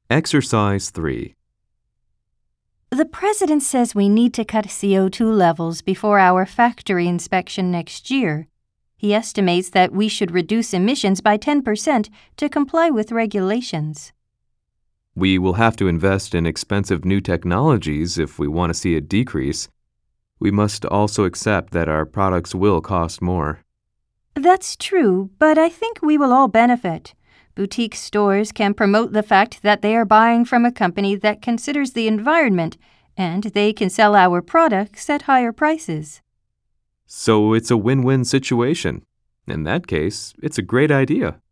Exercise 3. The president says we need to cut CO2 levels before our factory inspection next year. He estimates that we should reduce emissions by 10% to comply with regulations. We will have to invest in expensive new technologies if we want to see a decrease. We must also accept that our products will cost more. That's true, but I think we will all benefit. Boutique stores can promote the fact that they are buying from a company that considers the environment, and they can sell our products at higher prices. So it's a win-win situation. In that case, it's a great idea.